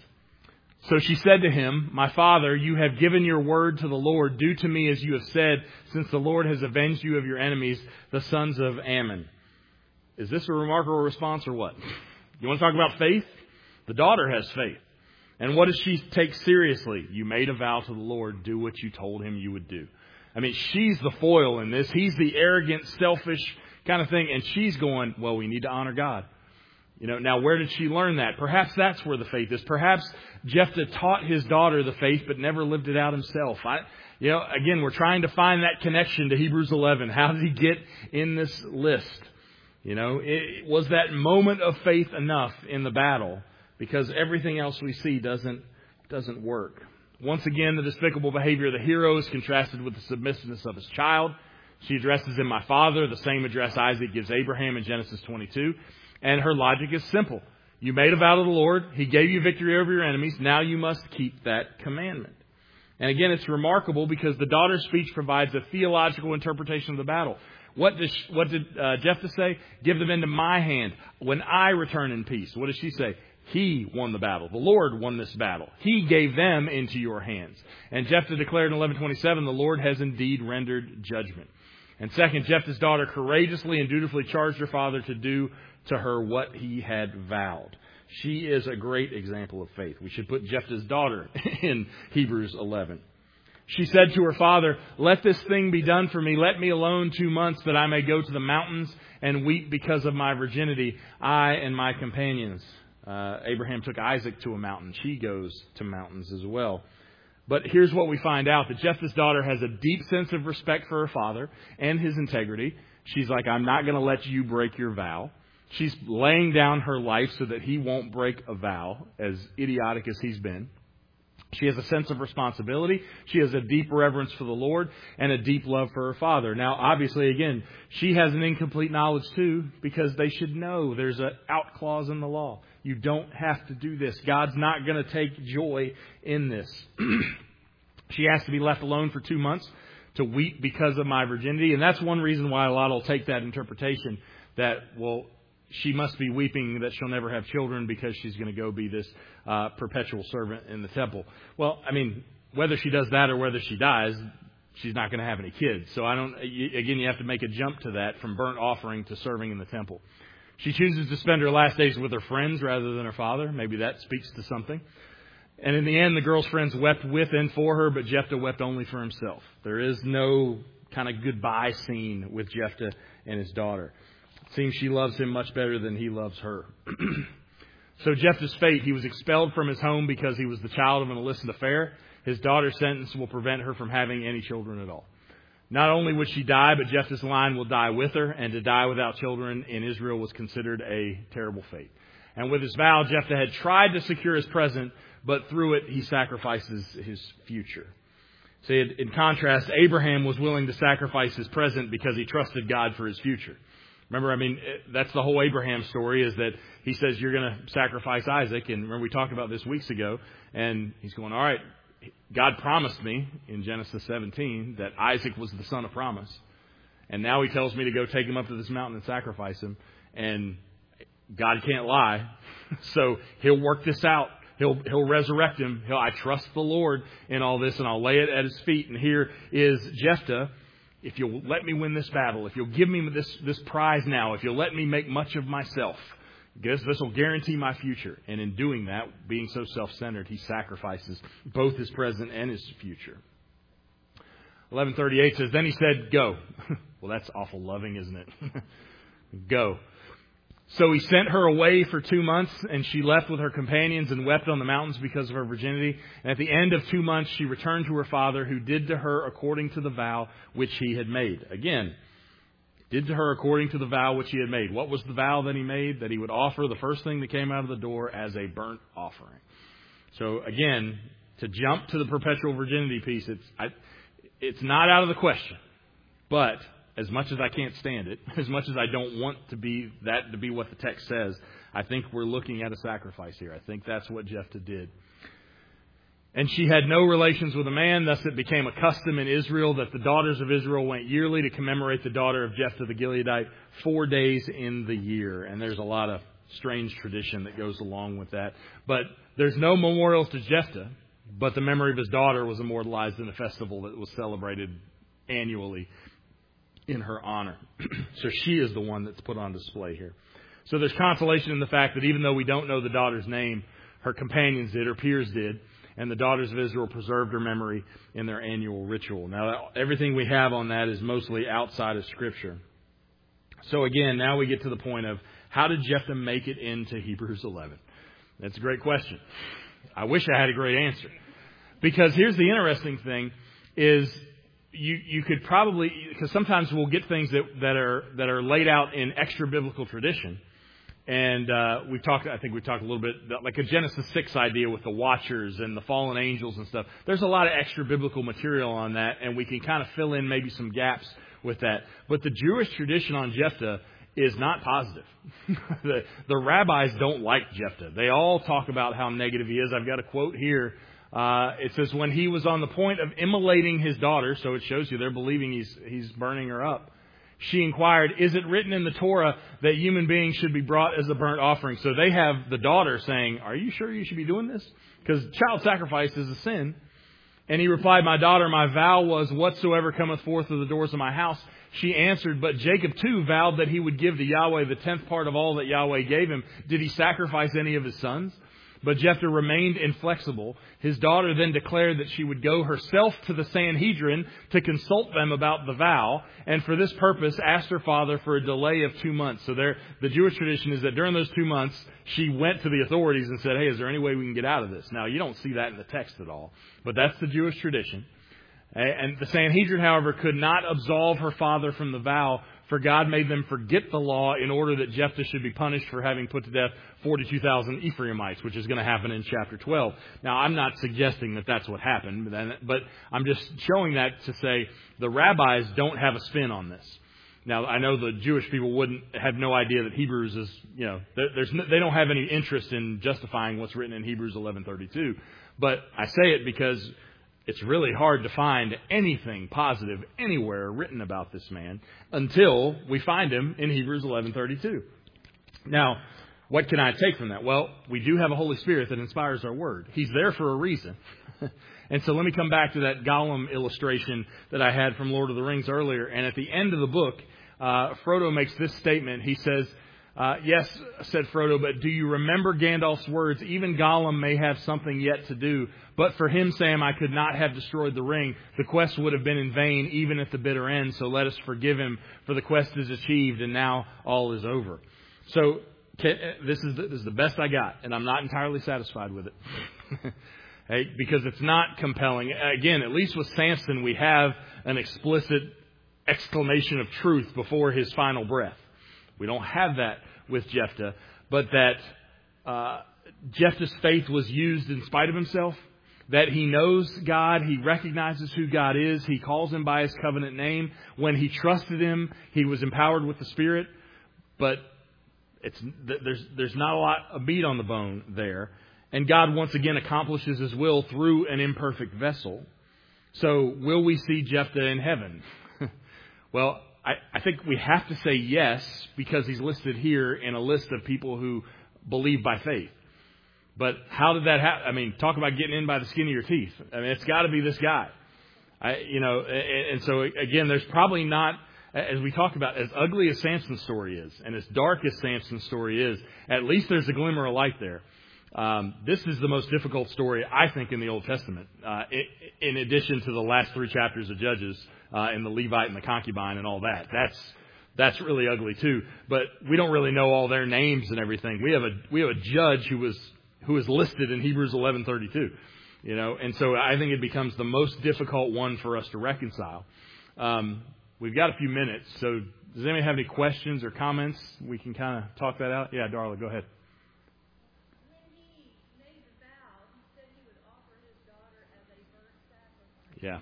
So she said to him, "My father, you have given your word to the Lord. Do to me as you have said, since the Lord has avenged you of your enemies, the sons of Ammon." Is this a remarkable response or what? You want to talk about faith? The daughter has faith. And what does she take seriously? You made a vow to the Lord. Do what you told him you would do. I mean, she's the foil in this. He's the arrogant, selfish kind of thing. And she's going, well, we need to honor God. You know, now where did she learn that? Perhaps that's where the faith is. Perhaps Jephthah taught his daughter the faith, but never lived it out himself. I, you know, again, we're trying to find that connection to Hebrews eleven. How did he get in this list? You know, it, was that moment of faith enough in the battle? Because everything else we see doesn't doesn't work. Once again, the despicable behavior of the hero is contrasted with the submissiveness of his child. She addresses him, my father, the same address Isaac gives Abraham in Genesis twenty-two. And her logic is simple. You made a vow to the Lord. He gave you victory over your enemies. Now you must keep that commandment. And again, it's remarkable because the daughter's speech provides a theological interpretation of the battle. What, does, what did uh, Jephthah say? Give them into my hand when I return in peace. What does she say? He won the battle. The Lord won this battle. He gave them into your hands. And Jephthah declared in eleven twenty-seven, the Lord has indeed rendered judgment. And second, Jephthah's daughter courageously and dutifully charged her father to do to her what he had vowed. She is a great example of faith. We should put Jephthah's daughter in Hebrews eleven. She said to her father, let this thing be done for me. Let me alone two months that I may go to the mountains and weep because of my virginity, I and my companions. Uh, Abraham took Isaac to a mountain. She goes to mountains as well. But here's what we find out, that Jephthah's daughter has a deep sense of respect for her father and his integrity. She's like, I'm not going to let you break your vow. She's laying down her life so that he won't break a vow, as idiotic as he's been. She has a sense of responsibility. She has a deep reverence for the Lord and a deep love for her father. Now, obviously, again, she has an incomplete knowledge too, because they should know there's an out clause in the law. You don't have to do this. God's not going to take joy in this. She has to be left alone for two months to weep because of my virginity. And that's one reason why a lot will take that interpretation that, well, she must be weeping that she'll never have children because she's going to go be this uh, perpetual servant in the temple. Well, I mean, whether she does that or whether she dies, she's not going to have any kids. So I don't, again, you have to make a jump to that from burnt offering to serving in the temple. She chooses to spend her last days with her friends rather than her father. Maybe that speaks to something. And in the end, the girl's friends wept with and for her, but Jephthah wept only for himself. There is no kind of goodbye scene with Jephthah and his daughter. It seems she loves him much better than he loves her. So Jephthah's fate, he was expelled from his home because he was the child of an illicit affair. His daughter's sentence will prevent her from having any children at all. Not only would she die, but Jephthah's line will die with her, and to die without children in Israel was considered a terrible fate. And with his vow, Jephthah had tried to secure his present, but through it he sacrifices his future. See, in contrast, Abraham was willing to sacrifice his present because he trusted God for his future. Remember, I mean, that's the whole Abraham story, is that he says, you're going to sacrifice Isaac. And remember, we talked about this weeks ago, and he's going, all right, God promised me in Genesis seventeen that Isaac was the son of promise. And now he tells me to go take him up to this mountain and sacrifice him. And God can't lie. So he'll work this out. He'll, he'll resurrect him. He'll, I trust the Lord in all this, and I'll lay it at his feet. And here is Jephthah. If you'll let me win this battle, if you'll give me this, this prize now, if you'll let me make much of myself, This, this will guarantee my future. And in doing that, being so self-centered, he sacrifices both his present and his future. eleven thirty-eight says, then he said, go. Well, that's awful loving, isn't it? Go. So he sent her away for two months, and she left with her companions and wept on the mountains because of her virginity. And at the end of two months, she returned to her father, who did to her according to the vow which he had made. Again, did to her according to the vow which he had made. What was the vow that he made? That he would offer the first thing that came out of the door as a burnt offering. So again, to jump to the perpetual virginity piece, it's I, it's not out of the question. But as much as I can't stand it, as much as I don't want to be that to be what the text says, I think we're looking at a sacrifice here. I think that's what Jephthah did. And she had no relations with a man, thus it became a custom in Israel that the daughters of Israel went yearly to commemorate the daughter of Jephthah the Gileadite four days in the year. And there's a lot of strange tradition that goes along with that. But there's no memorials to Jephthah, but the memory of his daughter was immortalized in a festival that was celebrated annually in her honor. So she is the one that's put on display here. So there's consolation in the fact that even though we don't know the daughter's name, her companions did, her peers did, and the daughters of Israel preserved her memory in their annual ritual. Now, everything we have on that is mostly outside of Scripture. So again, now we get to the point of, how did Jephthah make it into Hebrews eleven? That's a great question. I wish I had a great answer. Because here's the interesting thing, is you you could probably, because sometimes we'll get things that, that are that are laid out in extra biblical tradition. And uh, we talked, I think we talked a little bit, like a Genesis six idea with the Watchers and the fallen angels and stuff. There's a lot of extra biblical material on that, and we can kind of fill in maybe some gaps with that. But the Jewish tradition on Jephthah is not positive. the, the rabbis don't like Jephthah. They all talk about how negative he is. I've got a quote here. Uh, it says, when he was on the point of immolating his daughter, so it shows you they're believing he's he's burning her up, she inquired, is it written in the Torah that human beings should be brought as a burnt offering? So they have the daughter saying, are you sure you should be doing this? Because child sacrifice is a sin. And he replied, my daughter, my vow was, whatsoever cometh forth of the doors of my house. She answered, but Jacob too vowed that he would give to Yahweh the tenth part of all that Yahweh gave him. Did he sacrifice any of his sons? But Jephthah remained inflexible. His daughter then declared that she would go herself to the Sanhedrin to consult them about the vow, and for this purpose asked her father for a delay of two months. So there, the Jewish tradition is that during those two months, she went to the authorities and said, hey, is there any way we can get out of this? Now, you don't see that in the text at all, but that's the Jewish tradition. And the Sanhedrin, however, could not absolve her father from the vow, for God made them forget the law in order that Jephthah should be punished for having put to death forty-two thousand Ephraimites, which is going to happen in chapter twelve. Now, I'm not suggesting that that's what happened, but I'm just showing that to say the rabbis don't have a spin on this. Now, I know the Jewish people wouldn't have no idea that Hebrews is, you know, there's no, they don't have any interest in justifying what's written in Hebrews eleven thirty-two. But I say it because it's really hard to find anything positive anywhere written about this man until we find him in Hebrews eleven thirty-two. Now, what can I take from that? Well, we do have a Holy Spirit that inspires our word. He's there for a reason. And so let me come back to that Gollum illustration that I had from Lord of the Rings earlier. And at the end of the book, uh, Frodo makes this statement. He says, Uh, yes, said Frodo, but do you remember Gandalf's words? Even Gollum may have something yet to do. But for him, Sam, I could not have destroyed the ring. The quest would have been in vain, even at the bitter end. So let us forgive him, for the quest is achieved, and now all is over. So this is the, this is the best I got, and I'm not entirely satisfied with it. Hey, because it's not compelling. Again, at least with Samson, we have an explicit exclamation of truth before his final breath. We don't have that with Jephthah, but that uh, Jephthah's faith was used in spite of himself, that he knows God, he recognizes who God is, he calls him by his covenant name. When he trusted him, he was empowered with the Spirit, but it's there's there's not a lot of meat on the bone there. And God once again accomplishes his will through an imperfect vessel. So will we see Jephthah in heaven? Well, I, I think we have to say yes, because he's listed here in a list of people who believe by faith. But how did that happen? I mean, talk about getting in by the skin of your teeth. I mean, it's got to be this guy. I, you know, and, and so again, there's probably not, as we talk about, as ugly as Samson's story is, and as dark as Samson's story is, at least there's a glimmer of light there. Um, this is the most difficult story, I think, in the Old Testament, uh, in addition to the last three chapters of Judges uh, and the Levite and the concubine and all that. That's that's really ugly too. But we don't really know all their names and everything. We have a we have a judge who was who is listed in Hebrews eleven thirty-two, you know, and so I think it becomes the most difficult one for us to reconcile. Um, we've got a few minutes, so does anybody have any questions or comments? We can kind of talk that out. Yeah, Darla, go ahead. Yeah.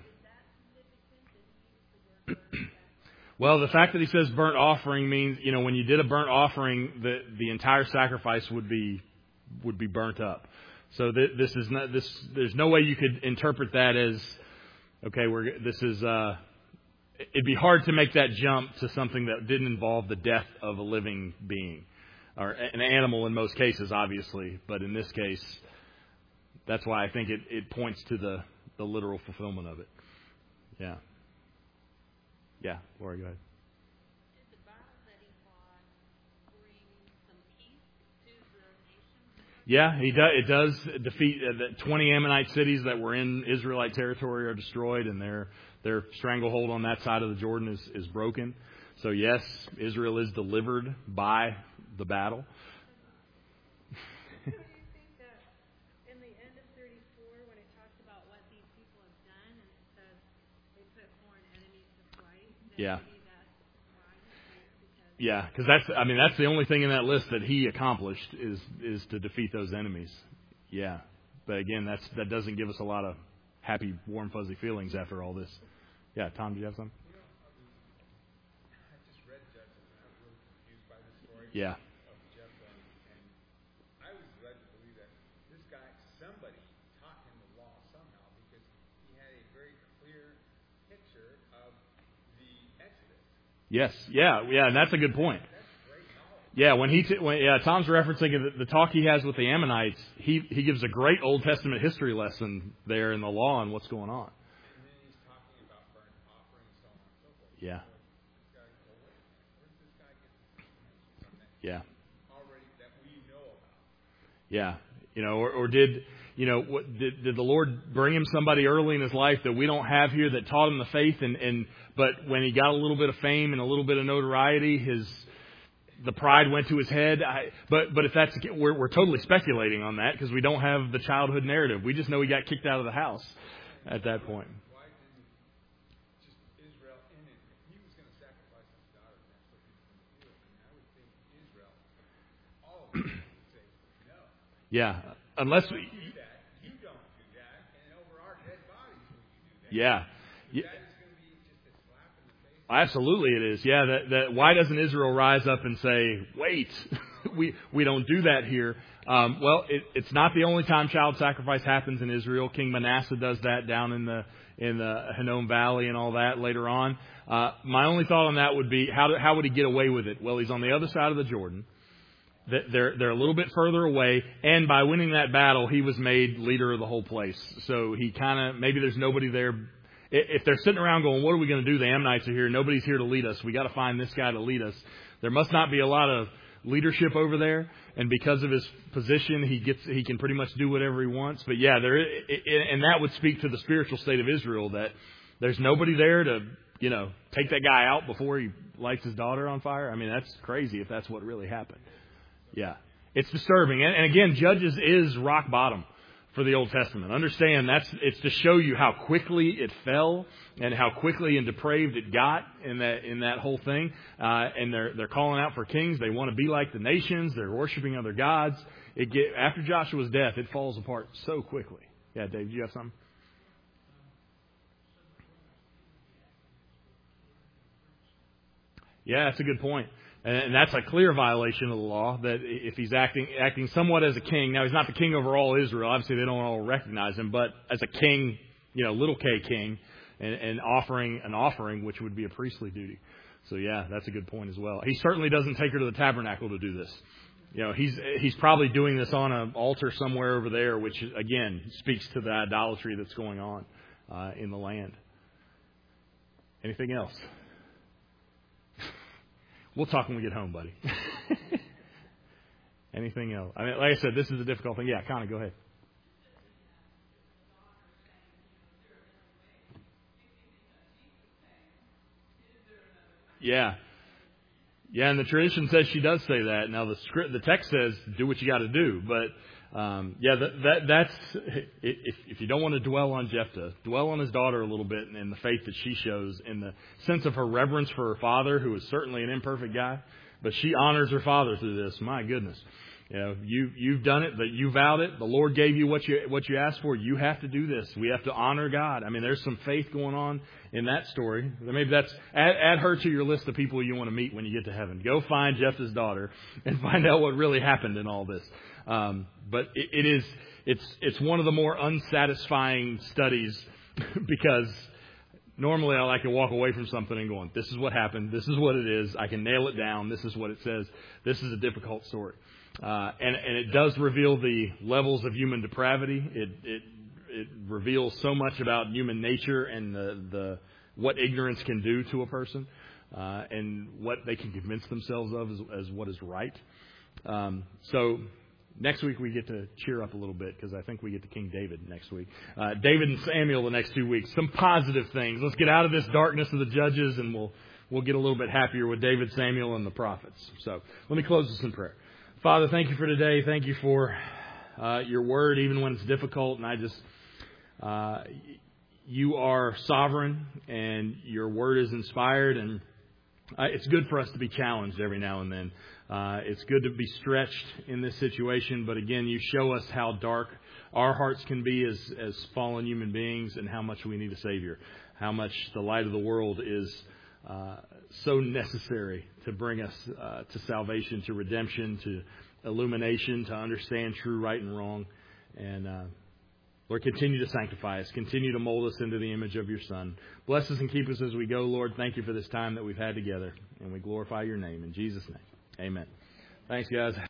Well, the fact that he says burnt offering means, you know, when you did a burnt offering, the the entire sacrifice would be would be burnt up. So th- this is not this. There's no way you could interpret that as, okay, we're this is. Uh, it'd be hard to make that jump to something that didn't involve the death of a living being, or an animal in most cases, obviously, but in this case, that's why I think it, it points to the. the literal fulfillment of it. Yeah. Yeah, Laura, go ahead. Yeah, he does. It does defeat uh, the twenty Ammonite cities that were in Israelite territory are destroyed, and their their stranglehold on that side of the Jordan is, is broken. So yes, Israel is delivered by the battle. So do you think that in the end of thirty-four, when it talks about what these people have done, and it says they put foreign enemies to flight, that Yeah. maybe that's why? Because Yeah, because that's, I mean, that's the only thing in that list that he accomplished is is to defeat those enemies. Yeah, but again, that's that doesn't give us a lot of happy, warm, fuzzy feelings after all this. Yeah, Tom, do you have something? You know, um, I just read Judges, and I was really confused by the story Yeah, of Jephthah, and, and I was led to believe that this guy, somebody taught him the law somehow, because he had a very clear picture of the Exodus. yes, yeah, yeah, and that's a good point. That's great knowledge. Yeah, when he t- when yeah, Tom's referencing the, the talk he has with the Ammonites, he he gives a great Old Testament history lesson there in the law and what's going on. And then he's talking about burnt offerings, so on and so forth. Yeah, This guy, well, where, where does this guy get this information from that yeah. already that we know about? Yeah, you know, or, or did you know what did, did the Lord bring him somebody early in his life that we don't have here that taught him the faith, and, and but when he got a little bit of fame and a little bit of notoriety, his the pride went to his head. I, but but if that's we're we're totally speculating on that because we don't have the childhood narrative. We just know he got kicked out of the house at that point. Why didn't just Israel in it? If he was going to sacrifice his daughter, that's what he was going to do. And I would think Israel, all of them would say, no, Yeah, unless do we, that. You don't do that. And over our dead bodies will you do that. yeah. yeah. That is going to be just a slap in the face. Absolutely, it is. Yeah, that, that why doesn't Israel rise up and say, "Wait, we we don't do that here"? Um, well, it, it's not the only time child sacrifice happens in Israel. King Manasseh does that down in the in the Hinnom Valley and all that later on. Uh, my only thought on that would be how do, how would he get away with it? Well, he's on the other side of the Jordan. They're they're a little bit further away, and by winning that battle, he was made leader of the whole place. So he kind of maybe there's nobody there. If they're sitting around going, what are we going to do? The Ammonites are here. Nobody's here to lead us. We got to find this guy to lead us. There must not be a lot of leadership over there. And because of his position, he gets he can pretty much do whatever he wants. But yeah, there and that would speak to the spiritual state of Israel, that there's nobody there to, you know, take that guy out before he lights his daughter on fire. I mean, that's crazy if that's what really happened. Yeah, it's disturbing. And, and again, Judges is rock bottom for the Old Testament. Understand that's it's to show you how quickly it fell and how quickly and depraved it got in that in that whole thing. Uh, and they're they're calling out for kings. They want to be like the nations. They're worshiping other gods. It get after Joshua's death, it falls apart so quickly. Yeah, Dave, do you have something? Yeah, that's a good point. And that's a clear violation of the law, that if he's acting acting somewhat as a king. Now, he's not the king over all Israel. Obviously, they don't all recognize him. But as a king, you know, little k king, and, and offering an offering, which would be a priestly duty. So, yeah, that's a good point as well. He certainly doesn't take her to the tabernacle to do this. You know, he's he's probably doing this on an altar somewhere over there, which, again, speaks to the idolatry that's going on uh, in the land. Anything else? We'll talk when we get home, buddy. Anything else? I mean, like I said, this is a difficult thing. Yeah, Connie, go ahead. Yeah. Yeah, and the tradition says she does say that. Now, the script, the text says, do what you got to do. But, um, yeah, that, that that's, if, if you don't want to dwell on Jephthah, dwell on his daughter a little bit and, and the faith that she shows in the sense of her reverence for her father, who is certainly an imperfect guy. But she honors her father through this. My goodness. You know, you, you've done it, but you vowed it. The Lord gave you what you what you asked for. You have to do this. We have to honor God. I mean, there's some faith going on in that story. Maybe that's add, add her to your list of people you want to meet when you get to heaven. Go find Jephthah's daughter and find out what really happened in all this. Um, but it, it is it's it's one of the more unsatisfying studies because normally I like to walk away from something and going, this is what happened. This is what it is. I can nail it down. This is what it says. This is a difficult story. Uh, and, and it does reveal the levels of human depravity. It, it, it reveals so much about human nature and the, the, what ignorance can do to a person, uh, and what they can convince themselves of as, as what is right. Um, so, next week we get to cheer up a little bit because I think we get to King David next week. Uh, David and Samuel the next two weeks. Some positive things. Let's get out of this darkness of the judges, and we'll we'll get a little bit happier with David, Samuel, and the prophets. So let me close this in prayer. Father, thank you for today. Thank you for uh, your word, even when it's difficult. And I just, uh, you are sovereign, and your word is inspired, and uh, it's good for us to be challenged every now and then. Uh, it's good to be stretched in this situation, but again, you show us how dark our hearts can be as, as fallen human beings, and how much we need a Savior, how much the light of the world is uh, so necessary to bring us uh, to salvation, to redemption, to illumination, to understand true right and wrong. And uh, Lord, continue to sanctify us, continue to mold us into the image of your Son. Bless us and keep us as we go, Lord. Thank you for this time that we've had together, and we glorify your name in Jesus' name. Amen. Thanks, guys.